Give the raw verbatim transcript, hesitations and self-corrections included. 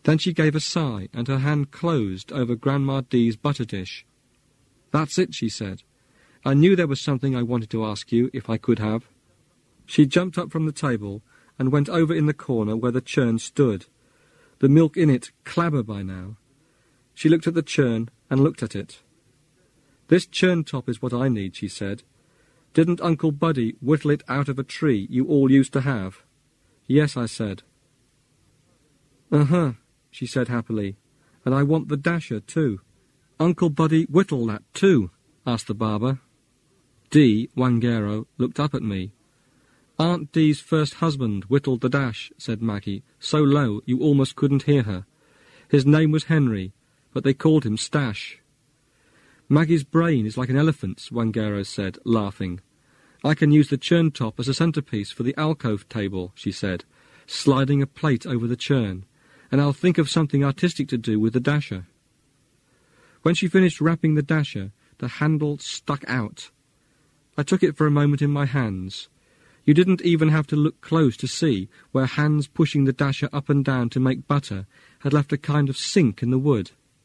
Then she gave a sigh, and her hand closed over Grandma Dee's butter dish. "That's it," she said. "I knew there was something I wanted to ask you, if I could have." She jumped up from the table and went over in the corner where the churn stood, the milk in it clabber by now. She looked at the churn and looked at it. "This churn top is what I need," she said. "Didn't Uncle Buddy whittle it out of a tree you all used to have?" "Yes," I said. "Uh-huh," she said happily. "And I want the dasher, too." "Uncle Buddy whittle that, too?" asked the barber. Dee, Wangero, looked up at me. "Aunt Dee's first husband whittled the dash," said Maggie, so low you almost couldn't hear her. "His name was Henry, but they called him Stash." "Maggie's brain is like an elephant's," Wangero said, laughing. "I can use the churn top as a centrepiece for the alcove table," she said, sliding a plate over the churn, "and I'll think of something artistic to do with the dasher." When she finished wrapping the dasher, the handle stuck out. I took it for a moment in my hands. You didn't even have to look close to see where hands pushing the dasher up and down to make butter had left a kind of sink in the wood.